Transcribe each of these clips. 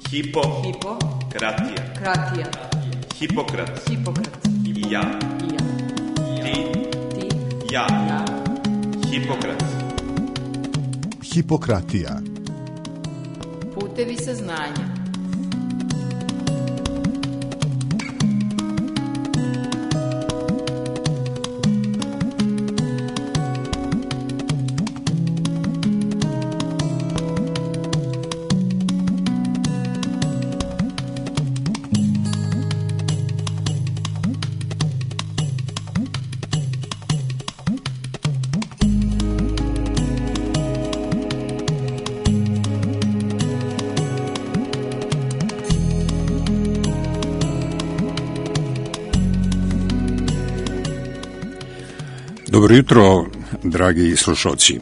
Hipokratija. Hipokrat. I ja. Ti. Ja. Hipokrat. Hipokratija. Putevi saznanja. Dobro jutro, dragi slušalci.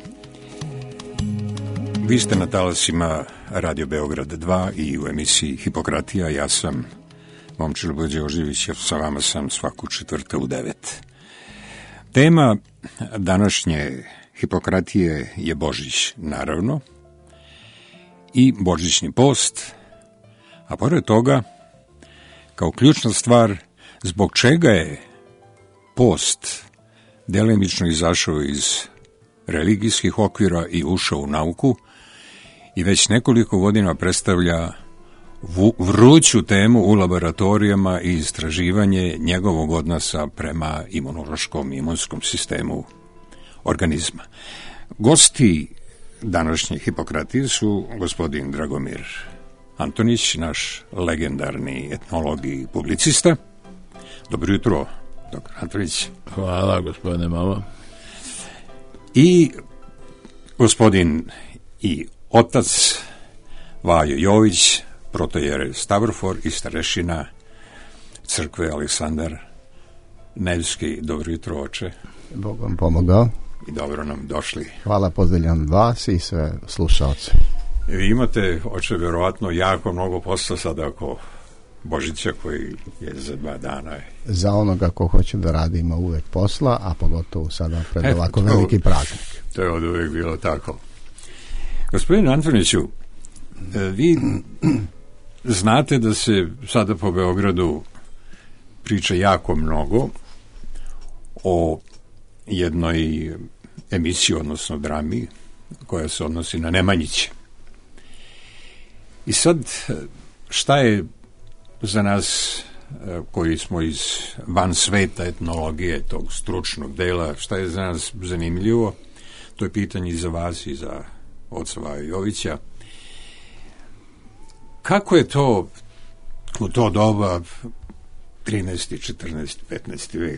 Vi ste na talasima Radio Beograd 2 i u emisiji Hipokratija. Ja sam Momčilo Đorđević, sa vama sam svaku četvrta u 9. Tema današnje Hipokratije je Božić, naravno, i božićni post, a pored toga, kao ključna stvar, zbog čega je post delimično izašao iz religijskih okvira i ušao u nauku i već nekoliko godina predstavlja vruću temu u laboratorijama i istraživanje njegovog odnosa prema imunskom sistemu organizma. Gosti današnje Hipokratije su gospodin Dragomir Antonić, naš legendarni etnolog i publicista. Dobro jutro, dr. Antonić. Hvala, gospodine Mama. I gospodin i otac Vajo Jović, protojere Stavrofor i starešina crkve Aleksandar Nevski. Dobro jutro, oče. Bog vam pomogao. I dobro nam došli. Hvala, pozdravljam vas i sve slušalce. Vi imate, oče, vjerovatno jako mnogo posla sada oko Božića koji je za 2 dana. Za onoga ko hoće da radi ima uvek posla, a pogotovo sada pred ovako veliki praznik. To je od uvek bilo tako. Gospodin Antoniću, vi znate da se sada po Beogradu priča jako mnogo o jednoj emisiji, odnosno drami, koja se odnosi na Nemanjiće. I sad, šta je za nas koji smo iz van sveta etnologije, tog stručnog dela, šta je za nas zanimljivo? To je pitanje i za vas i za oca Vaja Jovića. Kako je to u to doba 13. 14. 15. vek?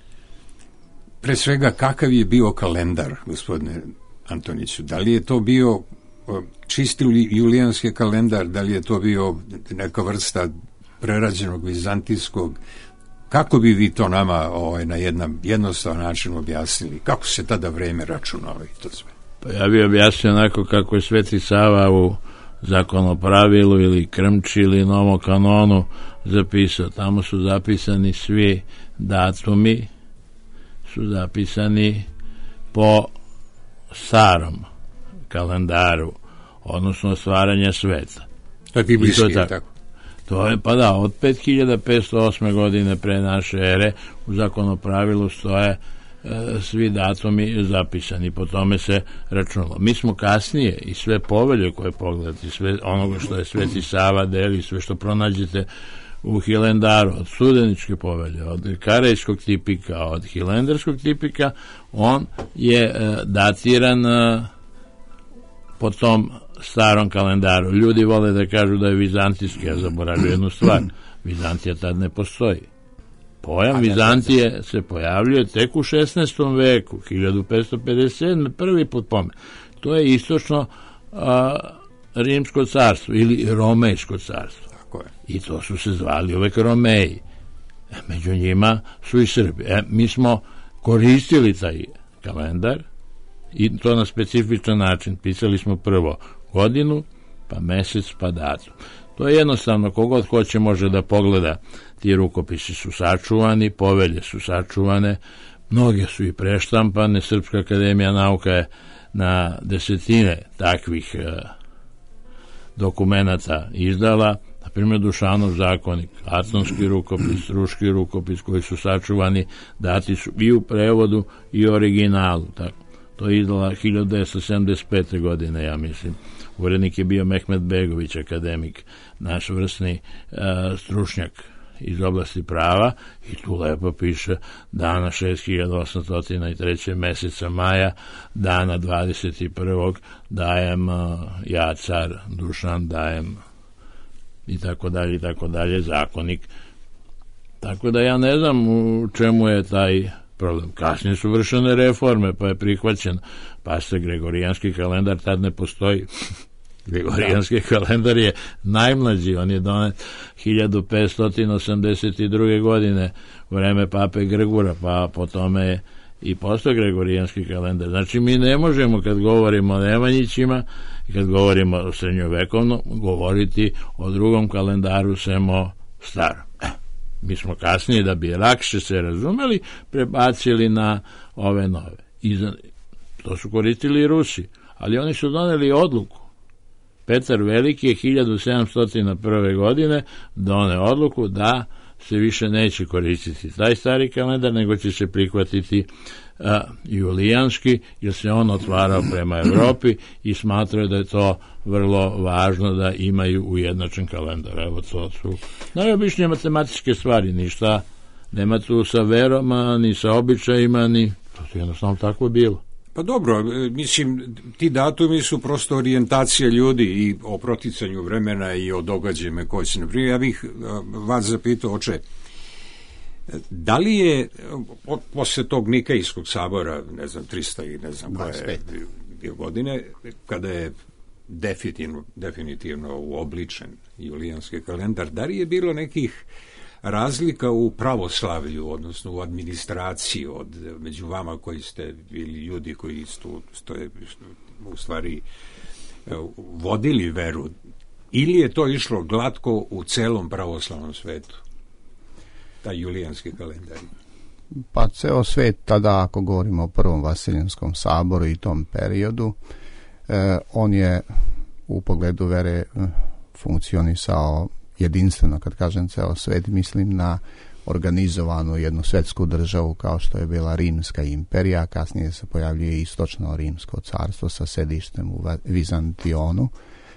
Pre svega, kakav je bio kalendar, gospodine Antoniću? Da li je to bio čisti julijanski kalendar, da li je to bio neka vrsta prerađenog vizantijskog? Kako bi vi to nama na jednostavan način objasnili? Kako se tada vreme računalo i to sve? Pa ja bih objasnio onako kako je Sveti Sava u Zakonopravilu ili Krmči ili Novom kanonu zapisao. Tamo su zapisani svi datumi, su zapisani po starom kalendaru, odnosno stvaranja sveta. To je biblijski, tako? To je, pa da, od 5508. godine pre naše ere u Zakonopravilu stoje svi datumi zapisani, po tome se računalo. Mi smo kasnije i sve povelje koje pogledate, sve onoga što je Sveti Sava deli, sve što pronađete u Hilandaru, od Studeničke povelje, od Karejskog tipika, od Hilandarskog tipika, on je datiran po tom starom kalendaru. Ljudi vole da kažu da je vizantijski, ja zaboravio jednu stvar. Vizantija tad ne postoji. Pojam Vizantije se pojavljuje tek u 16. veku, 1557. prvi put pomen. To je istočno Rimsko carstvo ili Romejsko carstvo. Tako je. I to su se zvali uvek Romeji. Među njima su i Srbi. Mi smo koristili taj kalendar i to na specifičan način. Pisali smo prvo godinu, pa mesec, pa datum. To je jednostavno, kogod hoće može da pogleda. Ti rukopisi su sačuvani, povelje su sačuvane, mnoge su i preštampane. Srpska akademija nauka je na desetine takvih dokumenata izdala, na primjer Dušanov zakonik, Atonski rukopis, Struški rukopis, koji su sačuvani, dati su i u prevodu i u originalu. Tako. To je izdala 1975. godine, ja mislim. Urednik je bio Mehmet Begović, akademik, naš vrsni stručnjak iz oblasti prava, i tu lepo piše dana 6803. meseca maja, dana 21. dajem ja, car Dušan, dajem i tako dalje, zakonik. Tako da ja ne znam u čemu je taj problem. Kasnije su vršene reforme, pa je prihvaćen, pa se Gregorijanski kalendar tad ne postoji. Gregorijanski kalendar je najmlađi, on je donet 1582. godine u vreme pape Grgura, pa po tome je i postao Gregorijanski kalendar. Znači mi ne možemo, kad govorimo o Nemanjićima i kad govorimo o srednjovekovnom, govoriti o drugom kalendaru sem o starom. Mi smo kasnije, da bi lakše se razumeli, prebacili na ove nove. To su koristili i Rusi, ali oni su doneli odluku. Petar Veliki je 1701. godine doneo odluku da se više neće koristiti taj stari kalendar, nego će se prihvatiti julijanski, jer se on otvarao prema Evropi i smatrao da je to vrlo važno da imaju ujednačen kalendar. Evo, to su najobičnije matematičke stvari, ništa nema tu sa veroma, ni sa običajima, ni to je jednostavno tako bilo. Pa dobro, mislim, ti datumi su prosto orijentacija ljudi i o proticanju vremena i o događajima koji se naprimjer. Ja bih vas zapitao, oče, da li je posle tog Nikejskog sabora, ne znam, 300 i ne znam koje bio godine, kada je definitivno uobličen julijanski kalendar, da li je bilo nekih razlika u pravoslavlju, odnosno u administraciji među vama koji ste bili ljudi koji ste u stvari vodili veru, ili je to išlo glatko u celom pravoslavnom svetu, taj julijanski kalendar? Pa ceo svet tada, ako govorimo o Prvom Vasiljanskom saboru i tom periodu, on je u pogledu vere funkcionisao jedinstveno. Kad kažem ceo svet, mislim na organizovanu jednu svetsku državu kao što je bila Rimska imperija, kasnije se pojavljuje istočno Rimsko carstvo sa sedištem u Vizantionu,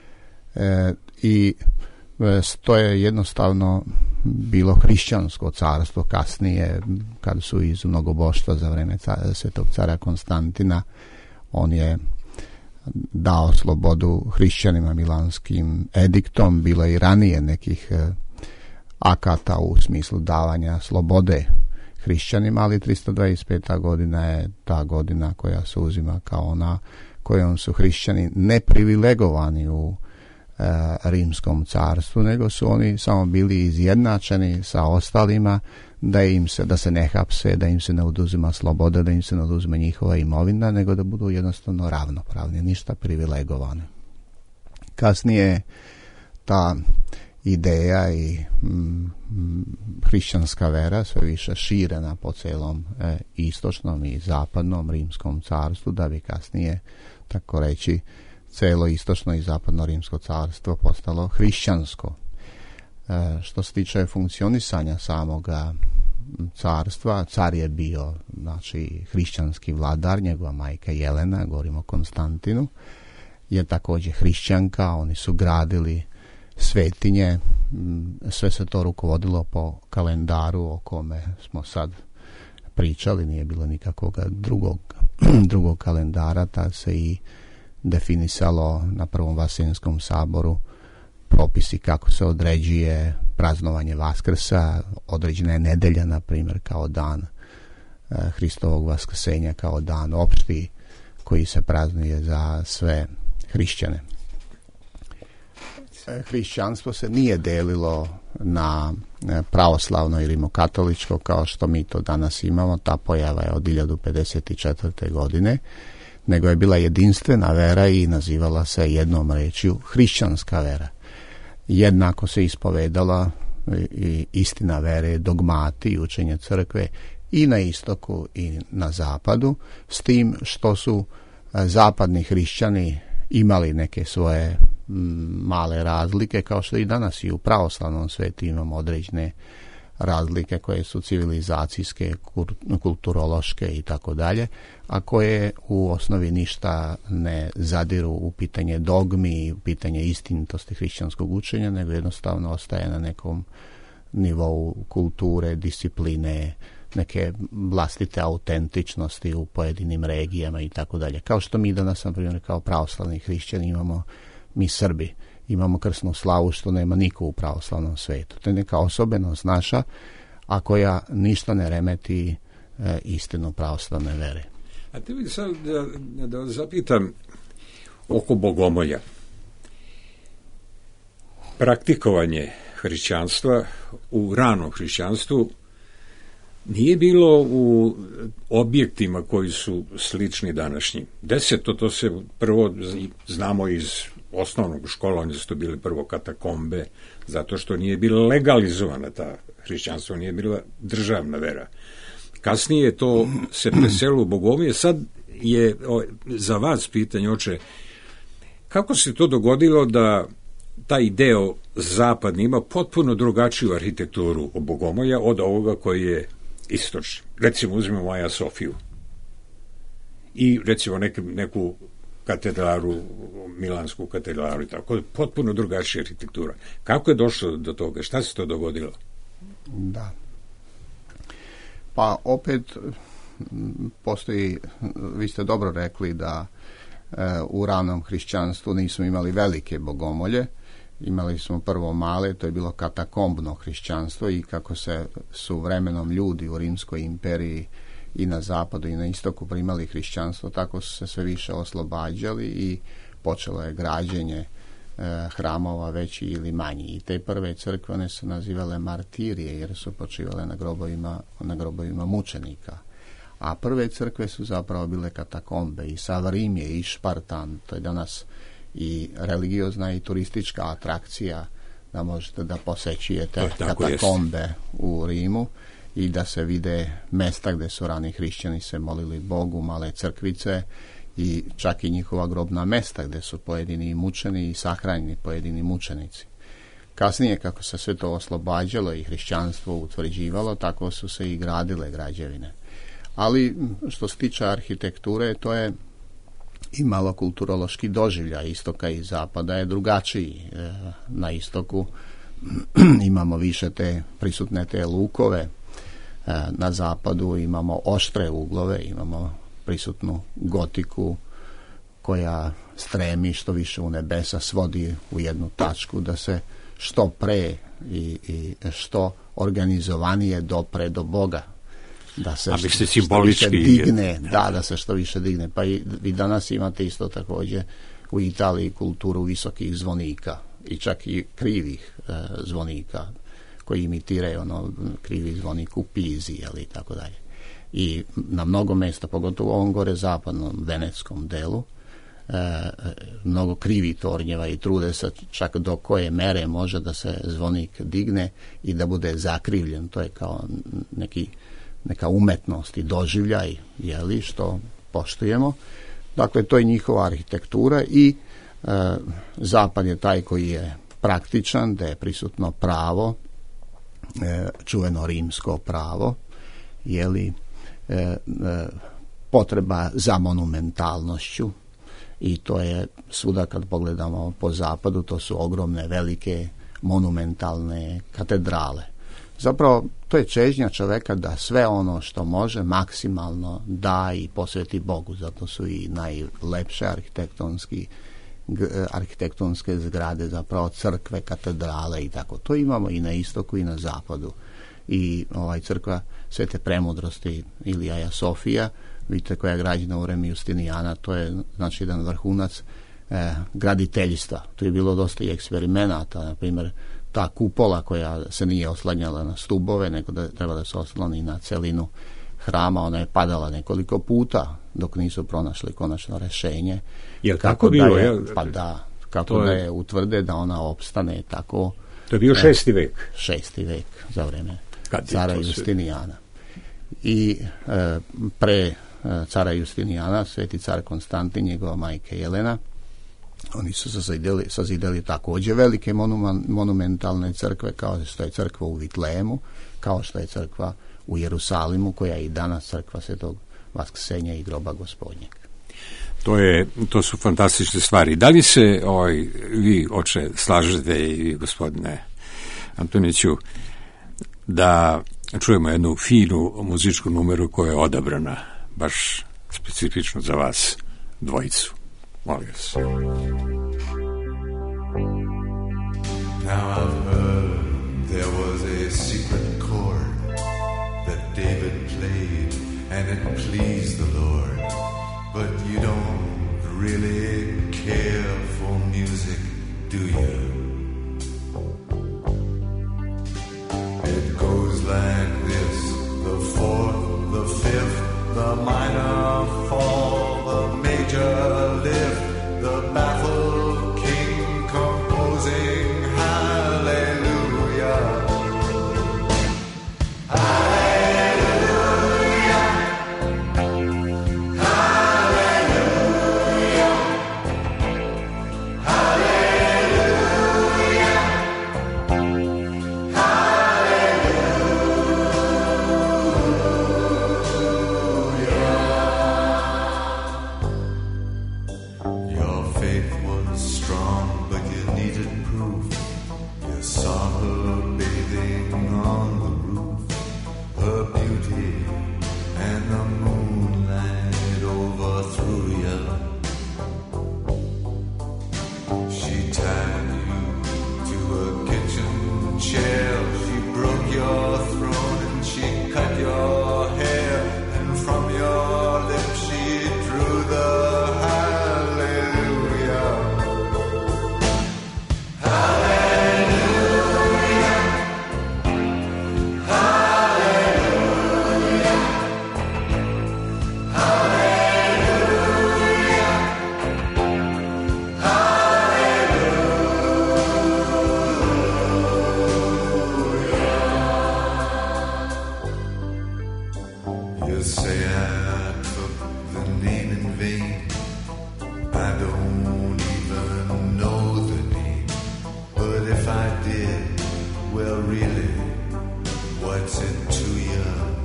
i to je jednostavno bilo hrišćansko carstvo. Kasnije, kad su iz mnogoboštva za vreme svetog cara Konstantina, on je dao slobodu hrišćanima milanskim ediktom. Bilo je i ranije nekih akata u smislu davanja slobode hrišćanima, ali 325. godina je ta godina koja se uzima kao ona kojom su hrišćani neprivilegovani u Rimskom carstvu, nego su oni samo bili izjednačeni sa ostalima, da se ne hapse, da im se ne oduzima sloboda, da im se ne oduzima njihova imovina, nego da budu jednostavno ravnopravni, ništa privilegovane. Kasnije ta ideja i hrišćanska vera sve više širena po celom istočnom i zapadnom Rimskom carstvu, da bi kasnije, tako reći, celo istočno i zapadno Rimsko carstvo postalo hrišćansko. Što se tiče funkcionisanja samoga carstva, car je bio, znači, hrišćanski vladar, njegova majka Jelena, govorimo o Konstantinu, je također hrišćanka. Oni su gradili svetinje, sve se to rukovodilo po kalendaru o kome smo sad pričali, nije bilo nikakvog drugog kalendara. Tad se i definisalo na Prvom Vasiljanskom saboru propisi kako se određuje praznovanje Vaskrsa, određena je nedelja, na primjer, kao dan Hristovog vaskrsenja, kao dan opšti koji se praznuje za sve hrišćane. Hrišćanstvo se nije delilo na pravoslavno i rimokatoličko kao što mi to danas imamo. Ta pojava je od 1054. godine, nego je bila jedinstvena vera i nazivala se jednom rečju hrišćanska vera. Jednako se ispovedala i istina vere, dogmati i učenje crkve i na istoku i na zapadu, s tim što su zapadni hrišćani imali neke svoje male razlike, kao što i danas i u pravoslavnom svetu imamo određene razlike koje su civilizacijske, kulturološke i tako dalje, a koje u osnovi ništa ne zadiru u pitanje dogmi, u pitanje istinitosti hrišćanskog učenja, nego jednostavno ostaje na nekom nivou kulture, discipline, neke vlastite autentičnosti u pojedinim regijama i tako dalje. Kao što mi danas, na primjer, kao pravoslavni hrišćani imamo, mi Srbi, imamo krsnu slavu što nema niko u pravoslavnom svetu. To je neka osobenost naša, a koja ništa ne remeti istinu pravoslavne vere. A te vidi sad da zapitam oko bogomolja. Praktikovanje hrišćanstva u ranom hrišćanstvu nije bilo u objektima koji su slični današnjim. Deseto, to se prvo znamo iz osnovnog školovanja, su to bile prvo katakombe, zato što nije bila legalizovana ta hrišćanstvo, nije bila državna vera. Kasnije to se preselo u bogomolje. Sad je za vas pitanje, oče, kako se to dogodilo da taj deo zapadni ima potpuno drugačiju arhitekturu od bogomolja od ovoga koji je istočni? Recimo, uzmemo Aja Sofiju i recimo neku katedralu, Milansku katedralu i tako, potpuno drugačija arhitektura. Kako je došlo do toga? Šta se to dogodilo? Da. Pa opet postoji, vi ste dobro rekli da u ranom hrišćanstvu nismo imali velike bogomolje, imali smo prvo male, to je bilo katakombno hrišćanstvo, i kako su vremenom ljudi u Rimskoj imperiji i na zapadu i na istoku primali hrišćanstvo, tako su se sve više oslobađali i počelo je građenje hramova veći ili manji. I te prve crkve, one su nazivale martirije jer su počivale na grobovima mučenika. A prve crkve su zapravo bile katakombe, i Sav Rim je i Špartan, to je danas i religiozna i turistička atrakcija, da možete da posećujete katakombe u Rimu i da se vide mesta gde su rani hrišćani se molili Bogu, male crkvice, i čak i njihova grobna mesta gde su pojedini mučeni i sahranjeni pojedini mučenici. Kasnije, kako se sve to oslobađalo i hrišćanstvo utvrđivalo, tako su se i gradile građevine. Ali što se tiče arhitekture, to je i malo kulturološki doživljaj istoka i zapada je drugačiji. Na istoku imamo više prisutne te lukove, na zapadu imamo oštre uglove, imamo prisutnu gotiku koja stremi što više u nebesa, svodi u jednu tačku da se što pre i što organizovanije dopre do Boga. Da se što više digne, da se što više digne. Pa i vi danas imate isto također u Italiji kulturu visokih zvonika i čak i krivih zvonika koji imitiraju krivi zvonik u Pizi, i tako dalje. I na mnogo mjesta, pogotovo u ovom gore zapadnom venetskom delu, mnogo krivi tornjeva i trude se čak do koje mere može da se zvonik digne i da bude zakrivljen. To je kao neka umetnost i doživljaj, što poštujemo. Dakle, to je njihova arhitektura i zapad je taj koji je praktičan, da je prisutno pravo, čuveno rimsko pravo, potreba za monumentalnošću, i to je svuda kad pogledamo po zapadu, to su ogromne, velike, monumentalne katedrale. Zapravo, to je čežnja čoveka da sve ono što može maksimalno da i posveti Bogu, zato su i najlepše arhitektonske zgrade, zapravo crkve, katedrale i tako. To imamo i na istoku i na zapadu. I crkva Svete Premudrosti ili Aja Sofija, vidite, koja je građena u vreme Justinijana, to je znači jedan vrhunac graditeljstva. Tu je bilo dosta i eksperimenata, na primjer ta kupola koja se nije oslanjala na stubove, nego da treba da se osloni na celinu hrama, ona je padala nekoliko puta dok nisu pronašli konačno rešenje. Je kako bilo? Pa da, kako da je utvrde da ona opstane tako. To je bio 6. vek. 6. vek za vreme cara Justinijana. I pre cara Justinijana, sveti car Konstantin, njegova majka Jelena, Oni su sazidali također velike monumentalne crkve, kao što je crkva u Vitlemu, kao što je crkva u Jerusalimu, koja je i danas crkva Svetog Vaskrsenja i groba Gospodnjeg. To su fantastične stvari. Da li se vi, oče, slažete i vi, gospodine Antoniću, da čujemo jednu finu muzičku numeru koja je odabrana baš specifično za vas dvojicu? Molim vas. Now I've heard there was a secret chord that David played and it pleased the Lord, but you don't really care for music, do you? It goes like this: the fourth, the fifth, the minor fall, the major lift, the baffled king composing hallelujah. Hallelujah. Hallelujah. Hallelujah. Your faith was strong, but you needed proof. You saw her bathing on the roof, her beauty and the moonlight overthrew you. She tied you to a kitchen chair, she broke your throat and she cut your hair, and from your lips she drew the hallelujah. Hallelujah. Hallelujah. You say I took the name in vain. I don't even know the name. But if I did, well really, what's it to you?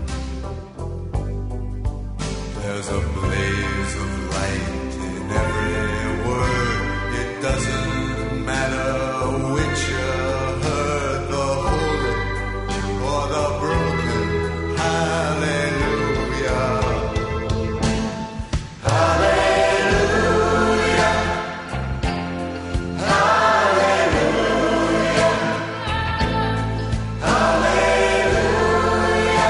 There's a blaze of light in every word. It doesn't matter which you heard, the holy or the broken. Hallelujah. Hallelujah. Hallelujah. Hallelujah.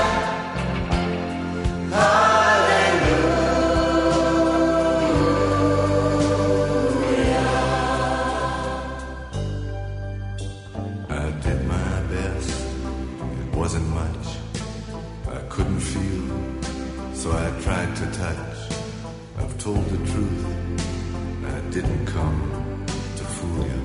I did my best. It wasn't much. I couldn't feel, so I tried to touch. I've told the truth. I didn't come to fool you.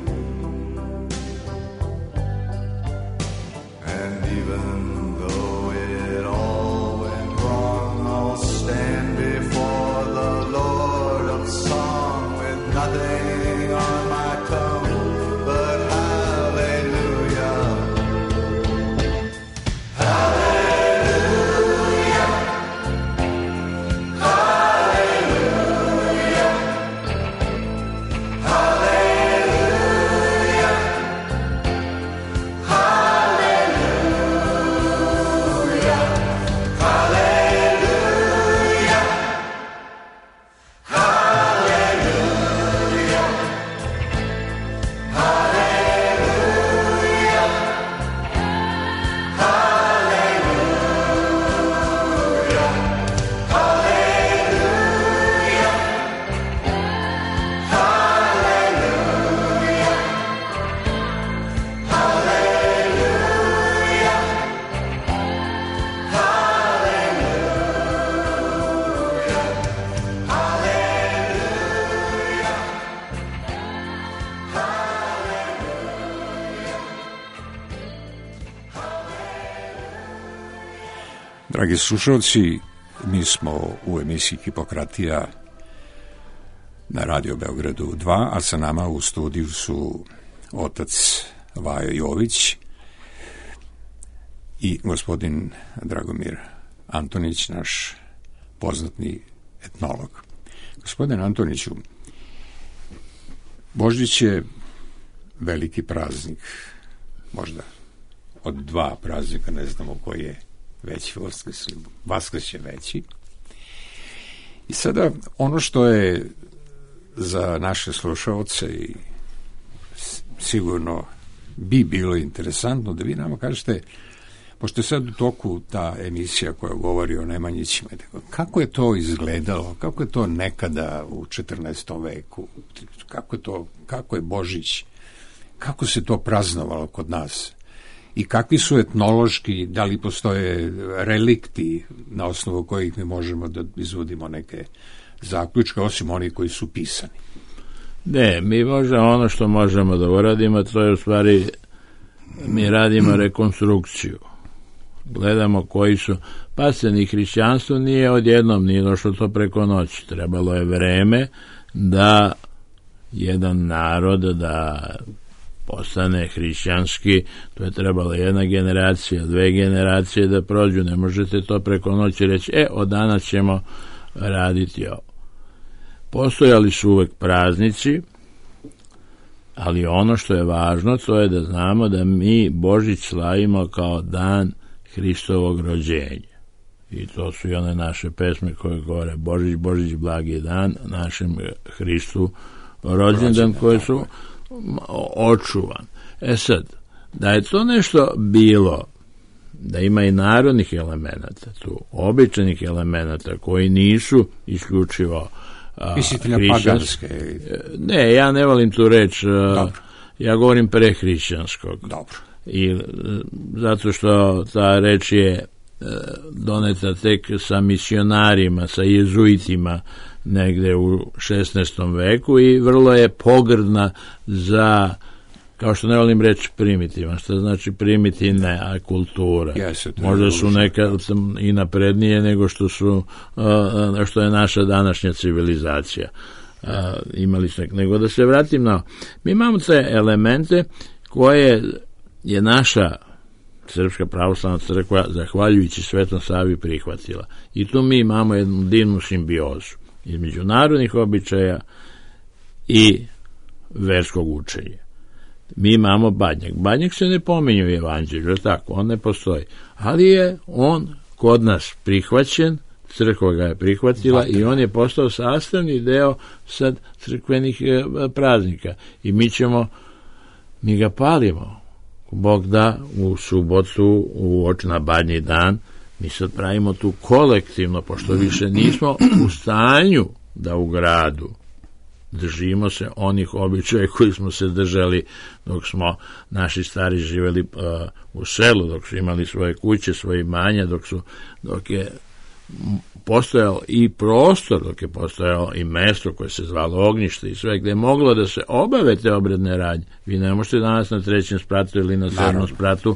And even though it all went wrong, I'll stand before the Lord of song with nothing on my tongue but hallelujah. Hallelujah. Hallelujah. Hallelujah. Hallelujah. Hallelujah. Hallelujah. Dragi slušalci, mi smo u emisiji Hipokratija na Radio Beogradu 2, a sa nama u studiju su otac Vajo Jović i gospodin Dragomir Antonić, naš poznatni etnolog. Gospodin Antoniću, Božić je veliki praznik, možda od dva praznika, ne znamo koji je veći, Vaskrs je veći. I sada ono što je za naše slušaoce i sigurno bi bilo interesantno da vi nama kažete, pošto je sad u toku ta emisija koja govori o Nemanjićima, kako je to izgledalo, kako je to nekada u 14. veku, kako je Božić, kako se to praznovalo kod nas i kakvi su etnološki, da li postoje relikti na osnovu kojih mi možemo da izvodimo neke zaključke, osim onih koji su pisani. Ne, mi možemo ono što možemo da uradimo, to je u stvari mi radimo rekonstrukciju. Gledamo koji su, pa se ni hrišćanstvo nije odjednom, nije došlo to preko noći. Trebalo je vreme da jedan narod da postane hrišćanski, to je trebala jedna generacija, dve generacije da prođu, ne možete to preko noći reći, od danas ćemo raditi ovo. Postojali su uvek praznici, ali ono što je važno, to je da znamo da mi Božić slavimo kao dan Hristovog rođenja. I to su i one naše pesme koje govore Božić, Božić, blagi dan, našem Hristu rođendan koje su očuvan. Sad, da je to nešto bilo, da ima i narodnih elemenata, tu običajnih elemenata koji nisu isključivo mislite na paganske? Ne, ja ne volim tu reč, ja govorim prehrišćanskog. Dobro. I zato što ta reč je doneta tek sa misionarima, sa jezuitima negde u 16. veku i vrlo je pogrdna za, kao što ne volim reći primitivan, što znači primitivna kultura. Možda su nekad i naprednije nego što je naša današnja civilizacija. Imali smo, nego da se vratim na, mi imamo te elemente koje je naša Srpska pravoslavna crkva, zahvaljujući Svetom Savi, prihvatila. I tu mi imamo jednu divnu simbiozu između narodnih običaja i verskog učenja. Mi imamo badnjak. Badnjak se ne pominje u evanđelju, tako, on ne postoji. Ali je on kod nas prihvaćen, crkva ga je prihvatila i on je postao sastavni deo sad crkvenih praznika. I mi ga palimo. Bog da, u subotu, na badnji dan, mi sad pravimo tu kolektivno, pošto više nismo u stanju da u gradu držimo se onih običaja koji smo se držali dok smo naši stari živeli u selu, dok su imali svoje kuće, svoje imanja, dok je postojao i prostor, dok je postojao i mesto koje se zvalo ognjište i sve, gde je moglo da se obave te obredne radnje. Vi ne možete danas na 3. spratu ili na 7. spratu,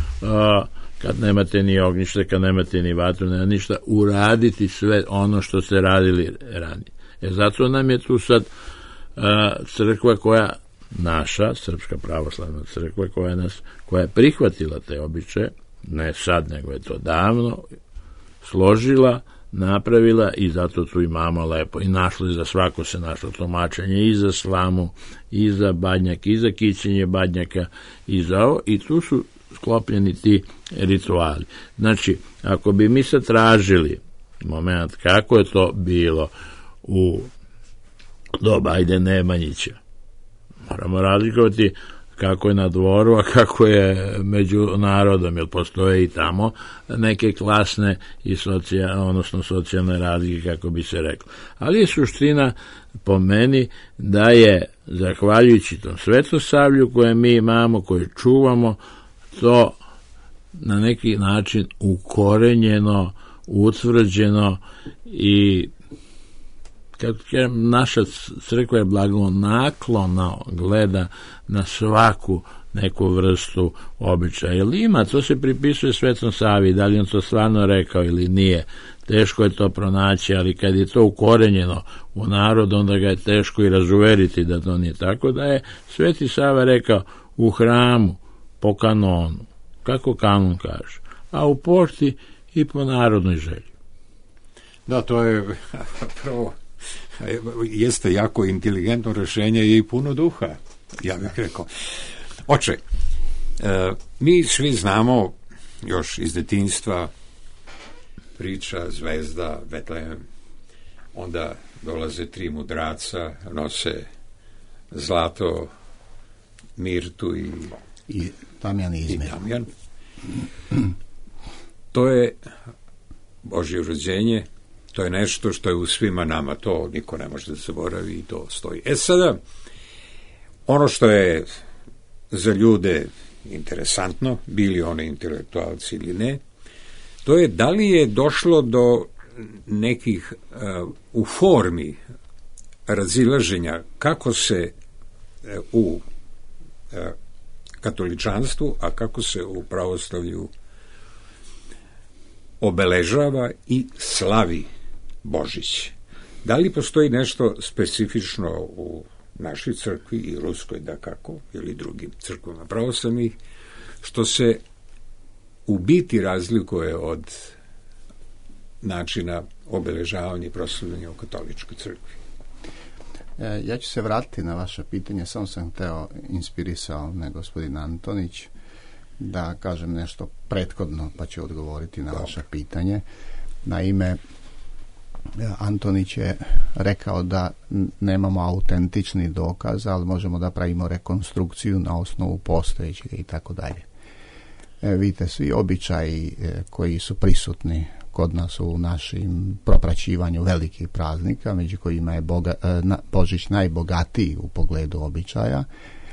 kad nemate ni ognjište, kad nemate ni vatru, nema ništa, uraditi sve ono što ste radili ranije. Zato nam je tu sad crkva koja, naša Srpska pravoslavna crkva koja je prihvatila te običaje, ne sad, nego je to davno složila, napravila i zato tu imamo lepo i našli, za svako se našlo tumačenje i za slamu, i za badnjak, i za kićenje badnjaka, i za ovo, i tu su sklopljeni ti rituali. Znači, ako bi mi sad tražili moment kako je to bilo u doba Nemanjića, moramo razlikovati kako je na dvoru, a kako je među narodom, jer postoje i tamo neke klasne i socijalne razlike, kako bi se reklo. Ali je suština po meni da je, zahvaljujući tom svetosavlju koje mi imamo, koje čuvamo, to na neki način ukorenjeno, utvrđeno i kad naša crkva je blagonaklono gleda na svaku neku vrstu običaja. Ili ima, to se pripisuje Svetom Savi, da li on to stvarno rekao ili nije. Teško je to pronaći, ali kad je to ukorenjeno u narod, onda ga je teško i razuveriti da to nije tako. Da je Sveti Sava rekao u hramu, po kanonu, kako kanon kaže, a u pošti i po narodnoj želji. Da, to je prvo, jeste jako inteligentno rješenje i puno duha, ja bih rekao. Oče, mi svi znamo još iz detinjstva priča Zvezda, Betlehem, onda dolaze 3 mudraca, nose zlato, mirtu i Damjan izme. To je Božje rođenje, to je nešto što je u svima nama, to niko ne može da zaboravi i to stoji. Sada, ono što je za ljude interesantno, bili oni intelektualci ili ne, to je da li je došlo do nekih u formi razilaženja kako se u katoličanstvu, a kako se u pravoslavlju obeležava i slavi Božić. Da li postoji nešto specifično u našoj crkvi i ruskoj, da kako, ili drugim crkvama pravoslavnih, što se u biti razlikuje od načina obeležavanja i proslavljanja u katoličkoj crkvi? Ja ću se vratiti na vaše pitanje, samo sam hteo, inspirisao me gospodin Antonić, da kažem nešto prethodno, pa ću odgovoriti na vaše pitanje. Naime, Antonić je rekao da nemamo autentični dokaz, ali možemo da pravimo rekonstrukciju na osnovu postojećeg i tako dalje. Vidite, svi običaji koji su prisutni kod nas u našim propraćivanju velikih praznika, među kojima je Božić najbogatiji u pogledu običaja,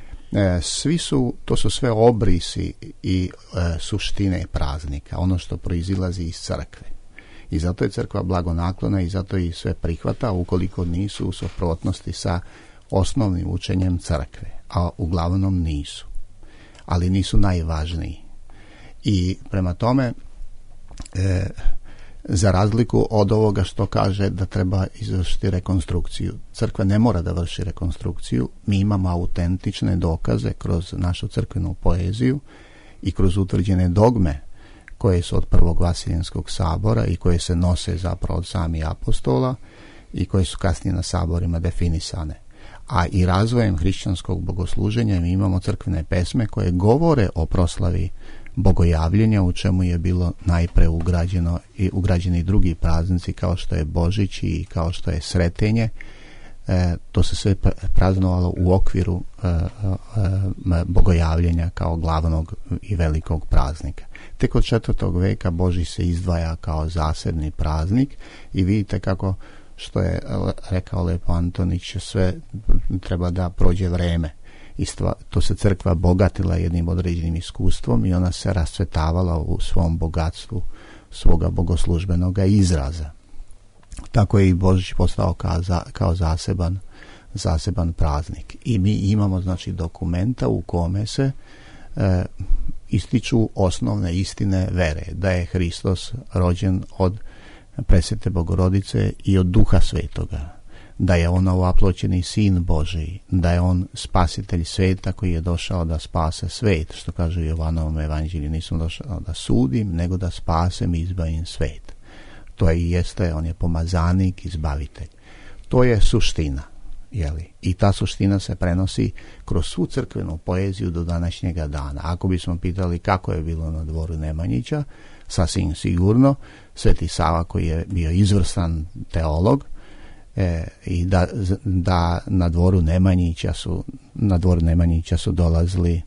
to su sve obrisi i suštine praznika, ono što proizilazi iz crkve. I zato je crkva blagonaklona i zato i sve prihvata ukoliko nisu u suprotnosti sa osnovnim učenjem crkve, a uglavnom nisu. Ali nisu najvažniji. I prema tome, za razliku od ovoga što kaže da treba izvršiti rekonstrukciju, crkva ne mora da vrši rekonstrukciju, mi imamo autentične dokaze kroz našu crkvenu poeziju i kroz utvrđene dogme koje su od prvog Vasiljenskog sabora i koje se nose zapravo od samih apostola i koje su kasnije na saborima definisane. A i razvojem hrišćanskog bogosluženja mi imamo crkvene pesme koje govore o proslavi bogojavljenja, u čemu je bilo najpre ugrađeni drugi praznici kao što je Božić i kao što je Sretenje. To se sve praznovalo u okviru bogojavljenja kao glavnog i velikog praznika. Tek od 4. veka Božić se izdvaja kao zasebni praznik i vidite kako, što je rekao lepo Antonić, sve treba da prođe vreme. To se crkva bogatila jednim određenim iskustvom i ona se rascvetavala u svom bogatstvu svoga bogoslužbenog izraza. Tako je i Božić postao kao zaseban praznik. I mi imamo znači dokumenta u kome se ističu osnovne istine vere, da je Hristos rođen od Presvete Bogorodice i od Duha Svetoga, da je on ovaploćeni Sin Božiji, da je on spasitelj sveta koji je došao da spase svet, što kaže u Jovanovom evanđelju, nisam došao da sudim, nego da spasem i izbavim svet. To je i jeste, on je pomazanik, izbavitelj. To je suština, jeli? I ta suština se prenosi kroz svu crkvenu poeziju do današnjega dana. Ako bismo pitali kako je bilo na dvoru Nemanjića, sasvim sigurno Sveti Sava, koji je bio izvrstan teolog, i da na dvoru Nemanjića su dolazili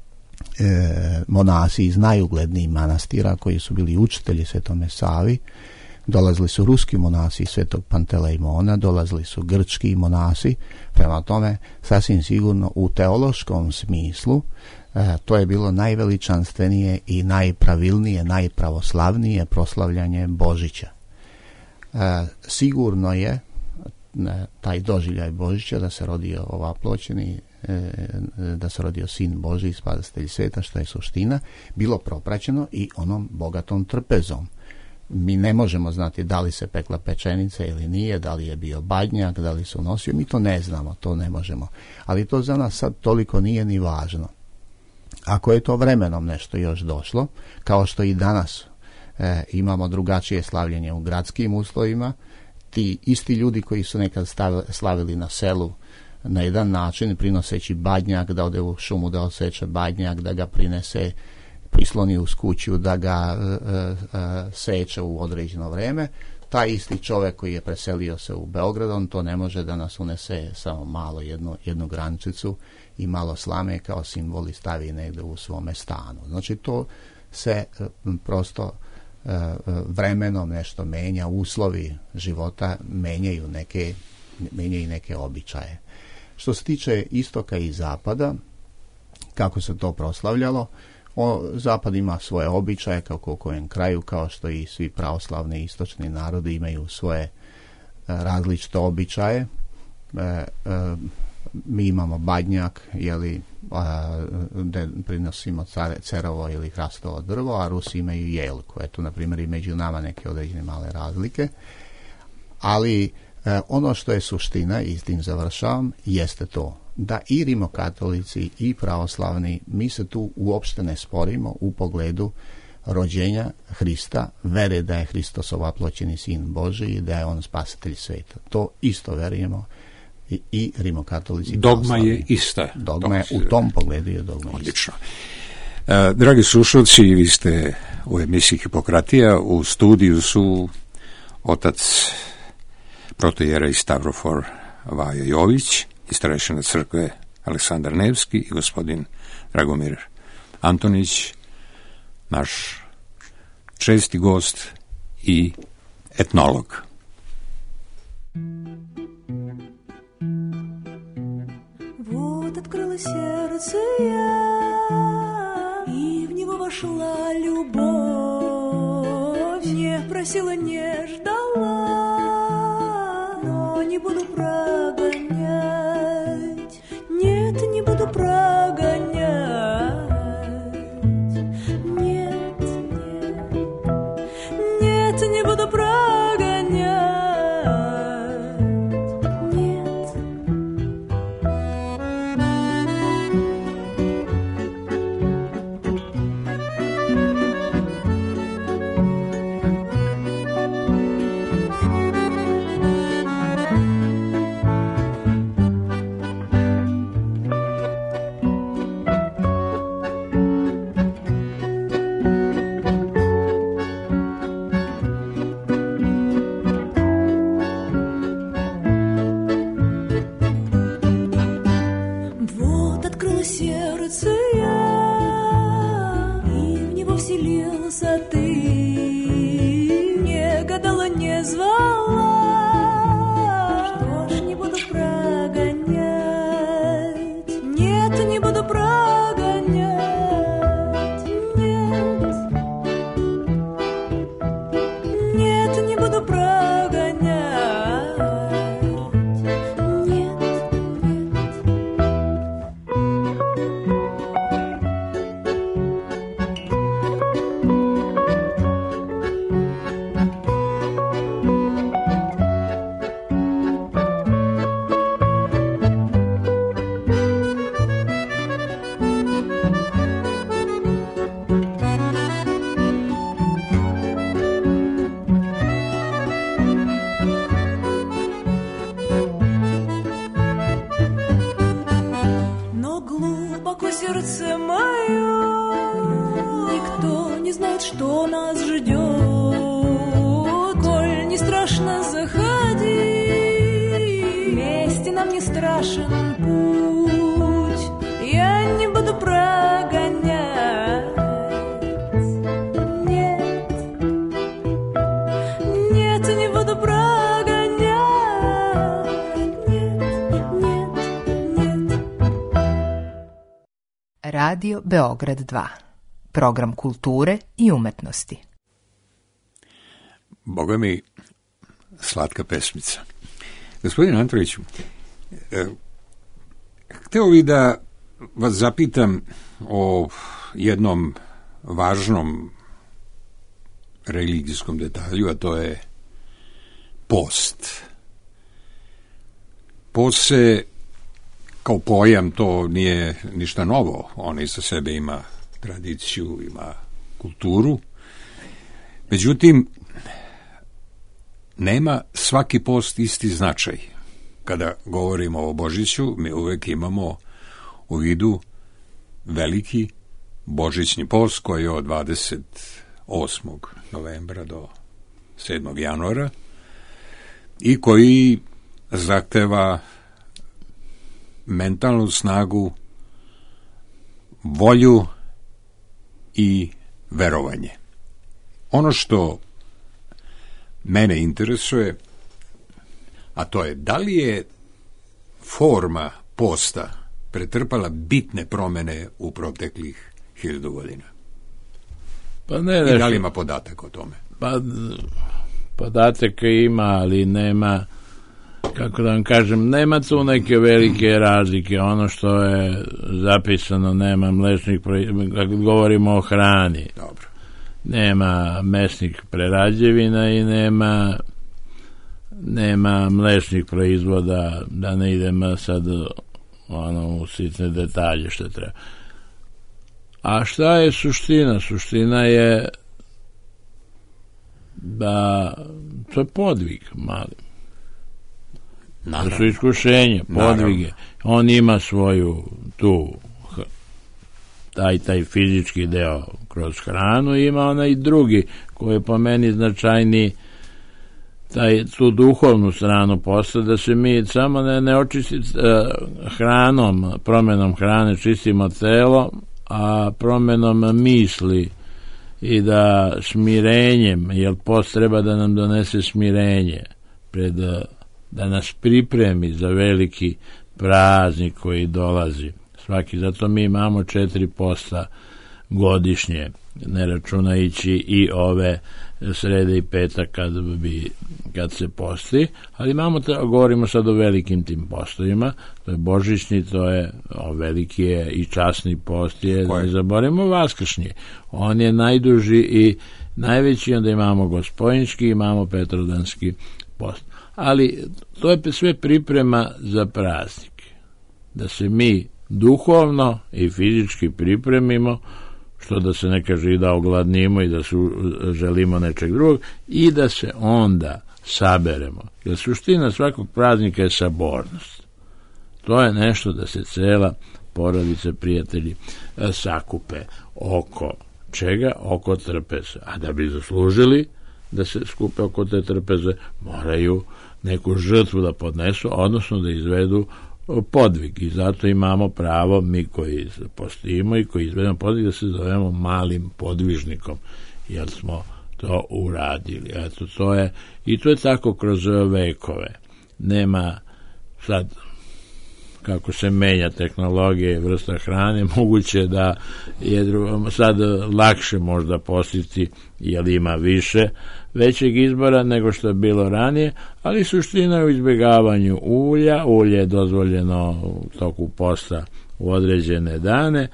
monasi iz najuglednijih manastira koji su bili učitelji Svetome Savi. Dolazili su ruski monasi iz Svetog Pantelejmona, dolazili su grčki monasi. Prema tome, sasvim sigurno u teološkom smislu to je bilo najveličanstvenije i najpravilnije, najpravoslavnije proslavljanje Božića. Sigurno je taj doživljaj Božića, da se rodio ovaploćeni, da se rodio sin Božji, spasitelj svijeta, što je suština, bilo propraćeno i onom bogatom trpezom. Mi ne možemo znati da li se pekla pečenica ili nije, da li je bio badnjak, da li su nosio, mi to ne znamo, to ne možemo. Ali to za nas sad toliko nije ni važno. Ako je to vremenom nešto još došlo, kao što i danas imamo drugačije slavljenje u gradskim uslovima, ti isti ljudi koji su nekad slavili na selu na jedan način, prinoseći badnjak, da ode u šumu da oseče badnjak, da ga prinese, prisloni uz kuću, da ga seče u određeno vrijeme, taj isti čovjek koji je preselio se u Beograd, on to ne može da nas unese samo malo jednu grančicu i malo slame kao simbol i stavi negdje u svome stanu. Znači to se prosto vremenom nešto menja, uslovi života menjaju neke običaje. Što se tiče istoka i zapada, kako se to proslavljalo, zapad ima svoje običaje kako u kojem kraju, kao što i svi pravoslavni istočni narodi imaju svoje različite običaje. Mi imamo badnjak, gdje prinosimo cerovo ili hrastovo drvo, a Rusi imaju jelku. Eto, na primjer, i među nama neke određene male razlike. Ali ono što je suština, i s tim završavam, jeste to da i rimokatolici i pravoslavni, mi se tu uopšte ne sporimo u pogledu rođenja Hrista, vere da je Hristos ovaploćeni sin Božji i da je on spasitelj svijeta. To isto verujemo i rimokatolici. Dogma je ista. Dogma je, u tom pogledu je dogma odlično. Dragi slušalci, vi ste u emisiji Hipokratija, u studiju su otac protoijerej Stavrofor Vajo Jović iz starešine crkve Aleksandar Nevski i gospodin Dragomir Antonić, naš česti gost i etnolog. Вот открыла сердце я, и в него вошла любовь. Не просила, не ждала, но не буду прогонять. Нет, не буду прогонять. Нет, нет, нет, не буду прогонять. Нет. Вот открыла сердце я, и в него вселился ты. Не гадала, не звала, что ж, не буду прогонять. Нет, не буду прогонять. Нет, нет, не буду прогонять. Нет, нет. Но глубоко сердце мое, никто не знает, что нас ждет. Коль не страшно, заходи, вместе нам не страшен путь. Я не буду прогонять. Нет, нет, не буду прогонять. Нет, нет, нет. Radio Beograd 2. Program kulture i umetnosti. Boga mi, slatka pesmica. Gospodine Antroviću, hteo bih da vas zapitam o jednom važnom religijskom detalju, a to je post. Post se, kao pojam, to nije ništa novo. On iza sebe ima tradiciju, ima kulturu. Međutim, nema svaki post isti značaj. Kada govorimo o Božiću, mi uvek imamo u vidu veliki božićni post koji je od 28. novembra do 7. januara i koji zahteva mentalnu snagu, volju i verovanje. Ono što mene interesuje, a to je da li je forma posta pretrpala bitne promene u proteklih 1000 godina? Pa ne, i da li ima podatak o tome? Pa podataka ima, ali nema, kako da vam kažem, nema tu neke velike razlike. Ono što je zapisano, nema mlečnih, kako govorimo o hrani. Dobro. Nema mesnih prerađevina i nema mlečnih proizvoda, da ne idemo sad u sitne detalje što treba. A šta je suština? Suština je da to je podvig mali. Naravno. To su iskušenje, podvige. Naravno. On ima svoju tu taj fizički deo kroz hranu, ima onaj drugi koji je po meni značajniji, tu duhovnu stranu posle, da se mi samo ne očisti hranom, promenom hrane čistimo telo, a promenom misli i da smirenjem, jer post treba da nam donese smirenje, da nas pripremi za veliki praznik koji dolazi. Zato mi imamo 4 posta godišnje, ne računajući i ove srede i petak kad se posti, ali govorimo sad o velikim tim postovima, to je božićni, to je veliki je i časni post je, ne zaboravimo vaskršnji, on je najduži i najveći, onda imamo gospodinjski, imamo petrodanski post, ali to je sve priprema za praznik, da se mi duhovno i fizički pripremimo, što da se ne kaže i da ogladnimo i da želimo nečeg drugog, i da se onda saberemo. Jer suština svakog praznika je sabornost. To je nešto da se cela porodica, prijatelji sakupe oko čega? Oko trpeze. A da bi zaslužili da se skupe oko te trpeze, moraju neku žrtvu da podnesu, odnosno da izvedu podvig, i zato imamo pravo mi koji postimo i koji izvedemo podvig da se zovemo malim podvižnikom, jer smo to uradili. Eto, to je, i to je tako kroz vekove. Nema sad, kako se menja tehnologija i vrsta hrane, moguće da je sad lakše možda postiti, jer ima većeg izbora nego što je bilo ranije, ali suština je u izbjegavanju ulja. Ulje je dozvoljeno u toku posta u određene dane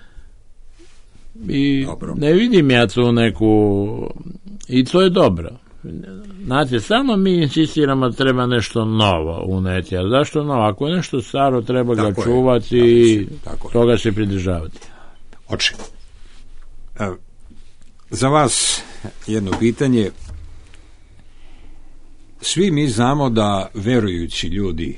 i dobro. Ne vidim ja tu neku, i to je dobro. Znate, samo mi insistiramo da treba nešto novo uneti, a zašto novo? Ako je nešto staro, treba ga čuvati i toga se pridržavati. Oče, za vas jedno pitanje. Svi mi znamo da verujući ljudi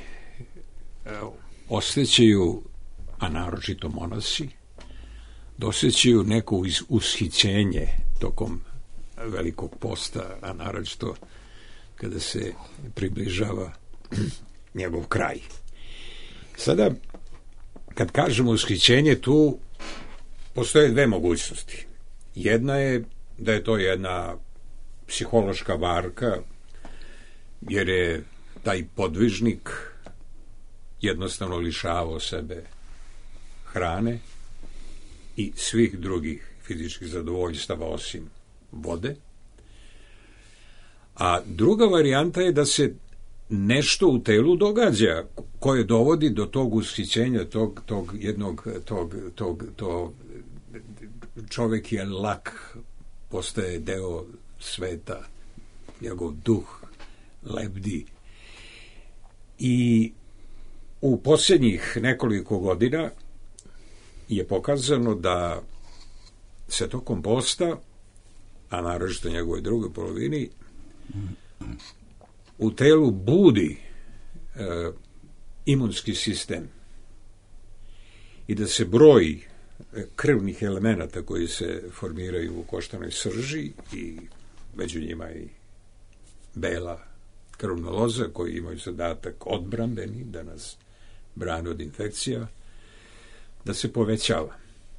osjećaju, a naročito monasi, da osjećaju neko ushićenje tokom velikog posta, a naročito kada se približava njegov kraj. Sada, kad kažemo ushićenje, tu postoje 2 mogućnosti. Jedna je da je to jedna psihološka varka, jer je taj podvižnik jednostavno lišavao sebe hrane i svih drugih fizičkih zadovoljstava osim vode. A druga varijanta je da se nešto u telu događa koje dovodi do tog ushićenja, to čovjek je lak, postaje deo sveta, njegov duh lebdi. I u posljednjih nekoliko godina je pokazano da se tokom posta, a naročito njegovoj drugoj polovini, u telu budi imunski sistem i da se broj krvnih elemenata koji se formiraju u koštanoj srži i među njima i bela krvna loza koji imaju zadatak odbrambeni da nas brane od infekcija, da se povećava.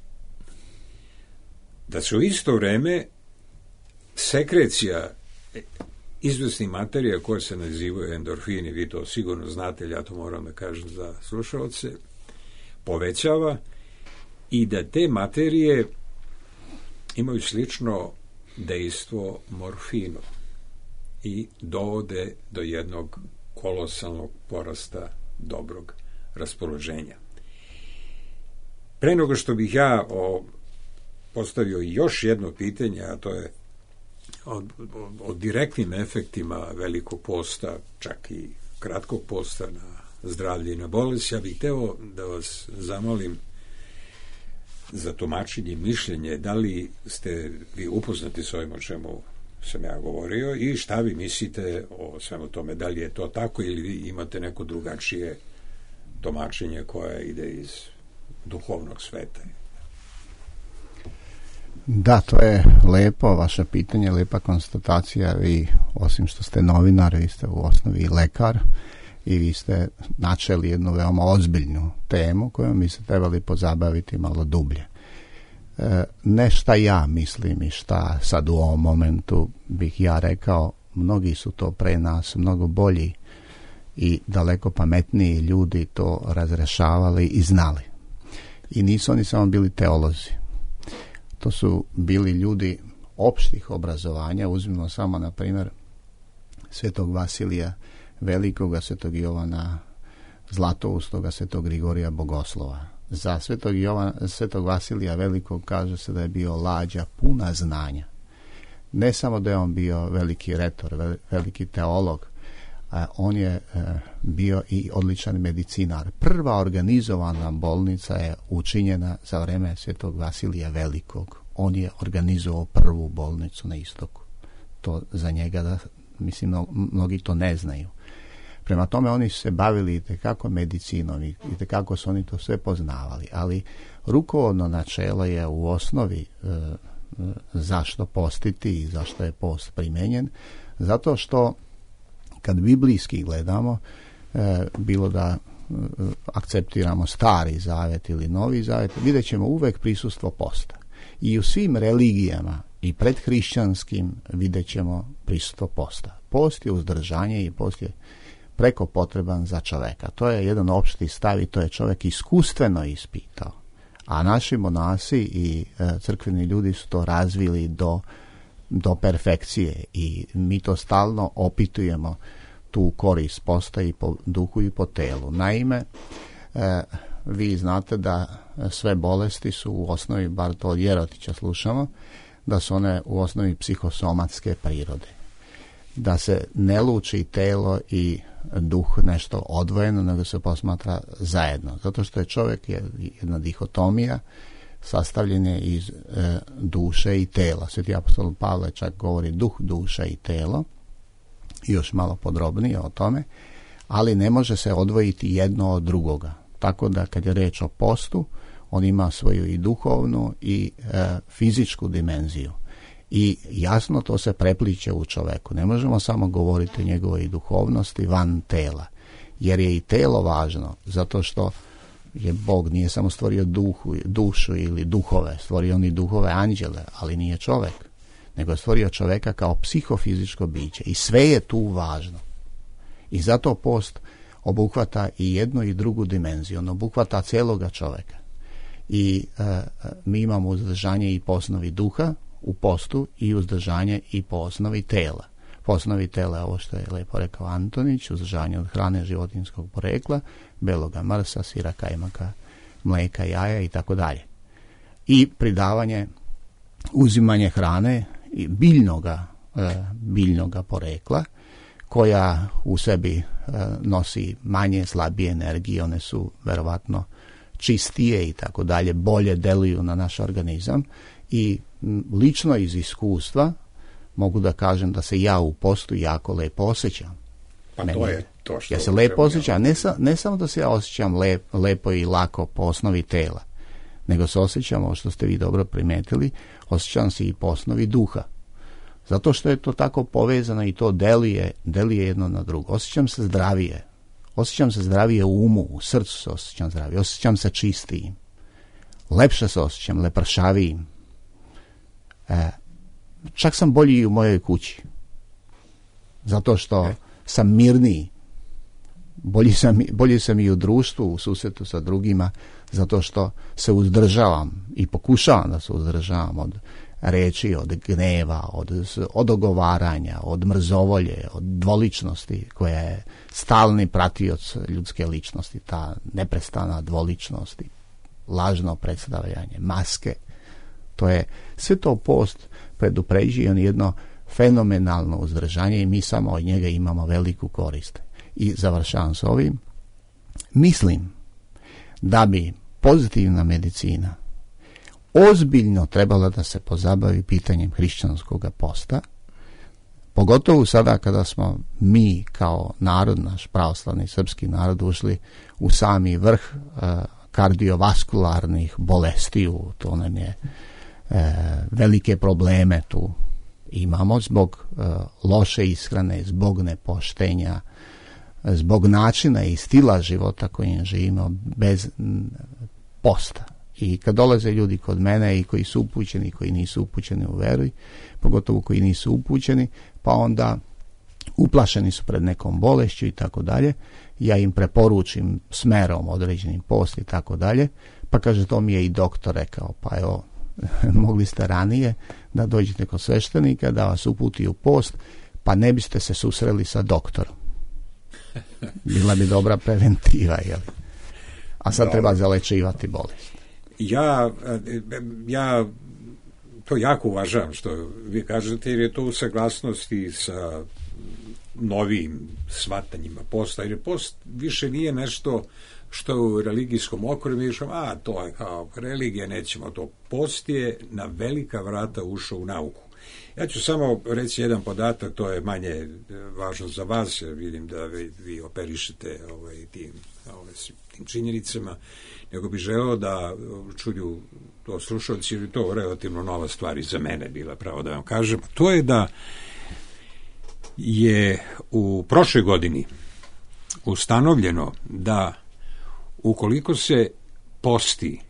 Da se u isto vreme sekrecija izvesnih materija koje se nazivaju endorfini, vi to sigurno znate, ja to moram da kažem za slušalce, povećava i da te materije imaju slično dejstvo morfinu i dovode do jednog kolosalnog porasta dobrog raspoloženja. Pre nego što bih ja postavio još jedno pitanje, a to je o direktnim efektima velikog posta, čak i kratkog posta na zdravlje i na bolest, ja bih hteo da vas zamolim za tumačenje i mišljenje, da li ste vi upoznati s ovim o čemu sam ja govorio i šta vi mislite o svemu tome, da li je to tako ili vi imate neko drugačije tumačenje koje ide iz duhovnog sveta. Da, to je lepo, vaše pitanje, lepa konstatacija. Vi, osim što ste novinar, vi ste u osnovi i lekar i vi ste načeli jednu veoma ozbiljnu temu kojom bi se trebali pozabaviti malo dublje. Ne šta ja mislim i šta sad u ovom momentu bih ja rekao, mnogi su to pre nas mnogo bolji i daleko pametniji ljudi to razrešavali i znali. I nisu oni samo bili teolozi. To su bili ljudi opštih obrazovanja. Uzmimo samo, na primjer, svetog Vasilija Velikoga, svetog Jovana Zlatoustoga, svetog Grigorija Bogoslova. Za svetog Vasilija Velikog kaže se da je bio lađa puna znanja. Ne samo da je on bio veliki retor, veliki teolog, on je bio i odličan medicinar. Prva organizovana bolnica je učinjena za vreme svetog Vasilija Velikog. On je organizovao prvu bolnicu na istoku. To za njega, da, mislim, mnogi to ne znaju. Prema tome, oni su se bavili itekako medicinom i itekako su oni to sve poznavali. Ali rukovodno načelo je u osnovi zašto postiti i zašto je post primenjen. Zato što kad biblijski gledamo, bilo da akceptiramo Stari Zavet ili Novi Zavet, vidjet ćemo uvek prisustvo posta. I u svim religijama i predhrišćanskim vidjet ćemo prisustvo posta. Post je uzdržanje i post je preko potreban za čoveka. To je jedan opšti stav i to je čovjek iskustveno ispitao. A naši monasi i crkveni ljudi su to razvili do perfekcije i mi to stalno opitujemo, tu korist posta i po duhu i po telu. Naime, vi znate da sve bolesti su u osnovi, bar to od Jerotića slušamo, da su one u osnovi psihosomatske prirode. Da se ne luči telo i duh nešto odvojeno, nego se posmatra zajedno. Zato što je čovjek jedna dihotomija, sastavljen je iz duše i tela. Sveti apostol Pavle čak govori duh, duša i telo, i još malo podrobnije o tome, ali ne može se odvojiti jedno od drugoga. Tako da kad je reč o postu, on ima svoju i duhovnu i fizičku dimenziju. I jasno to se prepliče u čoveku. Ne možemo samo govoriti o njegovoj duhovnosti van tela, jer je i telo važno, zato što je Bog nije samo stvorio dušu ili duhove, stvorio on i duhove anđele, ali nije čovek, nego je stvorio čoveka kao psihofizičko biće i sve je tu važno. I zato post obuhvata i jednu i drugu dimenziju, on obuhvata celoga čoveka. I mi imamo uzdržanje i po osnovi duha u postu i uzdržanje i po osnovi tela. posnovi tela, ovo što je lepo rekao Antonić, uzdržavanje od hrane životinjskog porekla, beloga mrsa, sira, kajmaka, mlijeka, jaja i tako dalje. I pridavanje, uzimanje hrane i biljnoga porekla, koja u sebi nosi manje, slabije energije, one su verovatno čistije i tako dalje, bolje deluju na naš organizam. I lično iz iskustva mogu da kažem da se ja u postu jako lepo osjećam. Pa to je to što... Ja se lepo osjećam, ne samo da se ja osjećam lepo i lako po osnovi tela, nego se osjećam, ovo što ste vi dobro primetili, osjećam se i po osnovi duha. Zato što je to tako povezano i to deluje jedno na drugo. Osjećam se zdravije. Osjećam se zdravije u umu, u srcu se osjećam zdravije. Osjećam se čistijim. Lepše se osjećam, lepršavijim. Čak sam bolji i u mojoj kući. Zato što sam mirniji. Bolji sam i u društvu, u susretu sa drugima, zato što se uzdržavam i pokušavam da se uzdržavam od reči, od gneva, od ogovaranja, od mrzovolje, od dvoličnosti koja je stalni pratioc ljudske ličnosti, ta neprestana dvoličnost, lažno predstavljanje, maske. To je sve to post predupređuje on jedno fenomenalno uzdržanje i mi samo od njega imamo veliku korist. I završavam s ovim. Mislim da bi pozitivna medicina ozbiljno trebala da se pozabavi pitanjem hrišćanskog posta, pogotovo sada kada smo mi kao narod, naš pravoslavni srpski narod, ušli u sami vrh kardiovaskularnih bolesti, to nam je velike probleme tu imamo zbog loše ishrane, zbog nepoštenja, zbog načina i stila života kojim živimo bez posta. I kad dolaze ljudi kod mene i koji su upućeni i koji nisu upućeni u veru, pogotovo koji nisu upućeni, pa onda uplašeni su pred nekom bolešću i tako dalje, ja im preporučim smerom određenim post i tako dalje, pa kaže, to mi je i doktor rekao, pa evo, mogli ste ranije da dođete kod sveštenika, da vas uputi u post, pa ne biste se susreli sa doktorom. Bila bi dobra preventiva, jel? A sad treba zalečivati bolest. Ja to jako uvažavam što vi kažete, jer je to u saglasnosti sa novim shvatanjima posta, jer post više nije nešto što u religijskom okviru mi išao, to je kao religija, nećemo to. Post je na velika vrata ušao u nauku. Ja ću samo reći jedan podatak, to je manje važno za vas, jer vidim da vi operišete tim činjenicama, nego bih želeo da čuju to slušalci, jer je to relativno nova stvar i za mene bila, pravo da vam kažem. To je da je u prošloj godini ustanovljeno da ukoliko se posti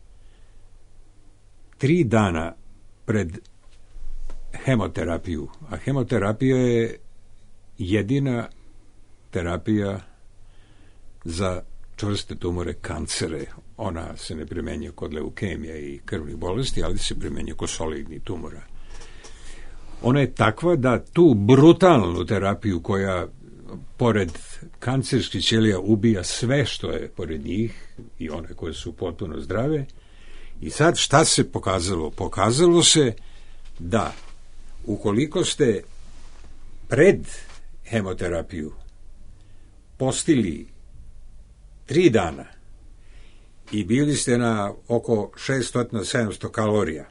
3 dana pred hemoterapiju, a hemoterapija je jedina terapija za čvrste tumore, kancere, ona se ne primenjuje kod leukemija i krvnih bolesti, ali se primenjuje kod solidnih tumora. Ona je takva da tu brutalnu terapiju koja pored kancerskih ćelija ubija sve što je pored njih i one koje su potpuno zdrave. I sad šta se pokazalo? Pokazalo se da ukoliko ste pred hemoterapiju postili 3 dana i bili ste na oko 600-700 kalorija,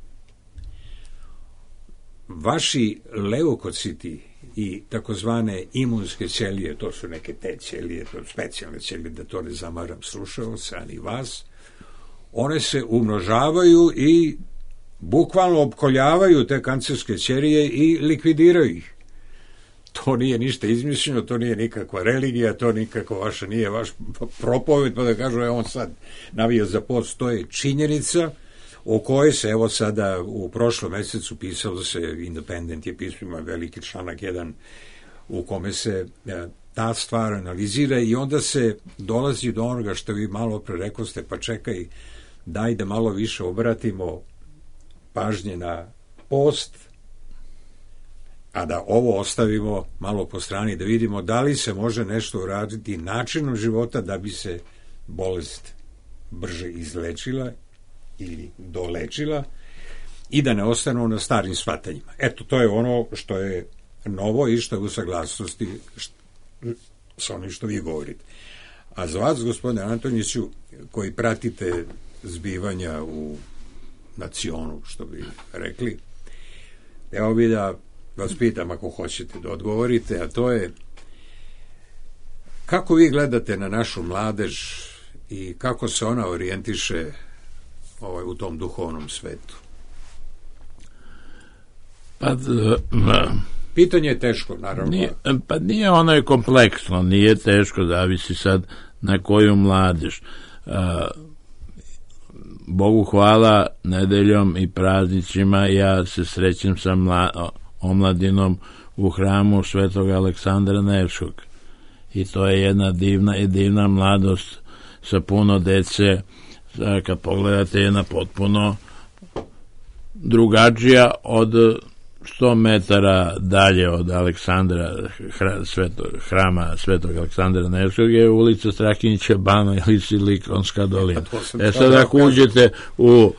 vaši leukociti i takozvane imunske ćelije, to su neke te ćelije, to specijalne ćelije, da to ne zamaram slušalce, ani vas, one se umnožavaju i bukvalno opkoljavaju te kancerske ćelije i likvidiraju ih. To nije ništa izmišljeno, to nije nikakva religija, to nikako vaša, nije vaš propoved, pa da kažu, on sad navio za post, to je činjenica o kojoj se, evo sada u prošlom mjesecu pisalo se, Independent je pisao, ima veliki članak jedan u kome se ta stvar analizira i onda se dolazi do onoga što vi malo pre rekoste, pa čekaj, daj da malo više obratimo pažnje na post a da ovo ostavimo malo po strani, da vidimo da li se može nešto uraditi načinom života da bi se bolest brže izlečila ili dolečila i da ne ostanu na starim shvatanjima. Eto, to je ono što je novo i što je u saglasnosti sa onim što vi govorite. A za vas, gospodine Antoniću, koji pratite zbivanja u nacionu, što bi rekli, evo bi da vas pitam, ako hoćete da odgovorite, a to je kako vi gledate na našu mladež i kako se ona orijentiše u tom duhovnom svetu? Pitanje je teško, naravno. Nije ono je kompleksno, nije teško, zavisi sad na koju mladež. Bogu hvala, nedeljom i praznicima ja se srećem sa omladinom u hramu Svetog Aleksandra Nevskog. I to je jedna divna mladost sa puno dece. Kad pogledate, jedna potpuno drugačija od 100 metara dalje od hrama Svetog Aleksandra Nevskog je ulica Strahinjića Bana ili Silikonska dolina. Sad ako uđete u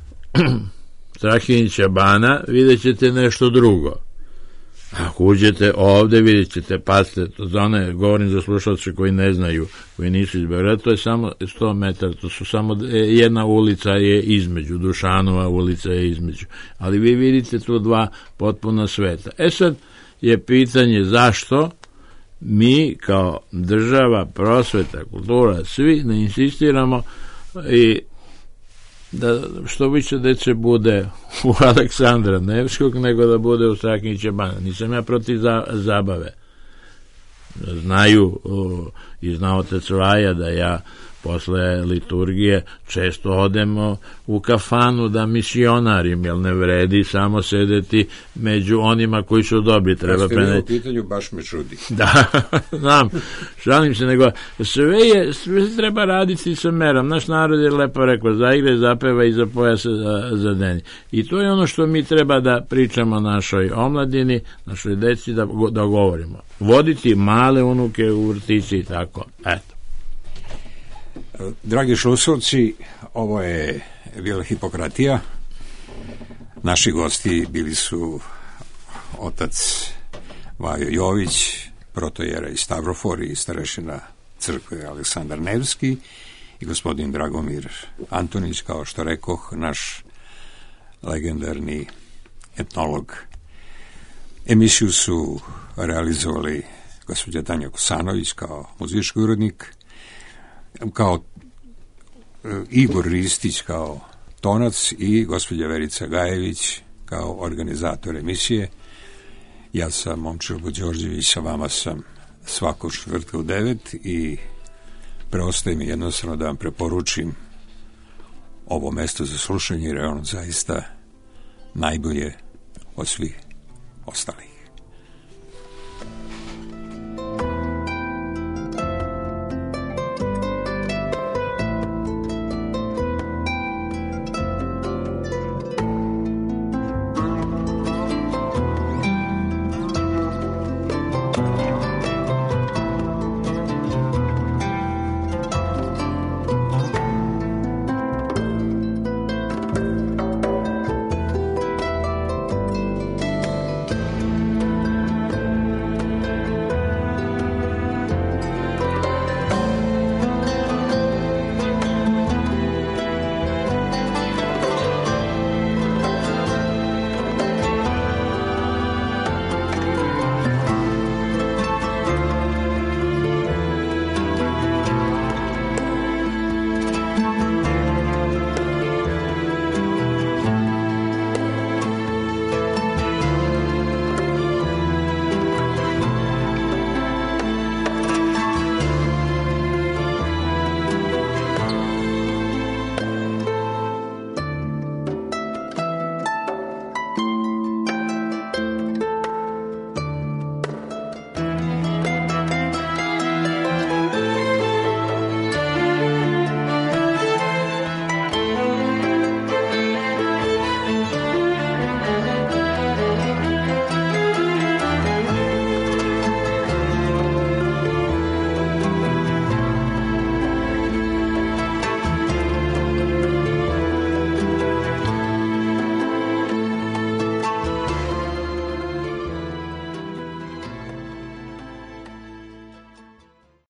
Strahinjića Bana, vidjet ćete nešto drugo. Ako uđete ovde, vidjet ćete, pazite, govorim za slušalce koji ne znaju, koji nisu iz Beograda, to je samo 100 metara, to su samo jedna ulica je između, Dušanova ulica je između, ali vi vidite tu dva potpuna sveta. Sad je pitanje zašto mi kao država, prosveta, kultura, svi ne insistiramo i da što više dece bude u Aleksandra Nevskog nego da bude u Strahinjića Bana. Nisam ja protiv zabave. Znaju i zna otac Vaja da ja posle liturgije često odemo u kafanu da misionarim, jer ne vredi samo sedeti među onima koji su dobri. Treba u pitanju, baš me čudi. Da, znam, šalim se, nego sve treba raditi sa merom. Naš narod je lepo rekao, zaigre, zapeva i za pojasa zadeni. I to je ono što mi treba da pričamo našoj omladini, našoj deci, da govorimo. Voditi male unuke u vrtici i tako. Eto. Dragi slušalci, ovo je bila Hipokratija. Naši gosti bili su otac Vajo Jović, protojera i Stavrofor i starešina crkve Aleksandar Nevski, i gospodin Dragomir Antonić, kao što rekoh, naš legendarni etnolog. Emisiju su realizovali gospođa Tanja Kosanović kao muzički urednik, kao Igor Ristić kao tonac i gospođa Verica Gajević kao organizator emisije. Ja sam Momčilo Đorđević, sa vama sam svakog četvrtka u 9 i preostaje mi jednostavno da vam preporučim ovo mesto za slušanje, jer je ono zaista najbolje od svih ostalih.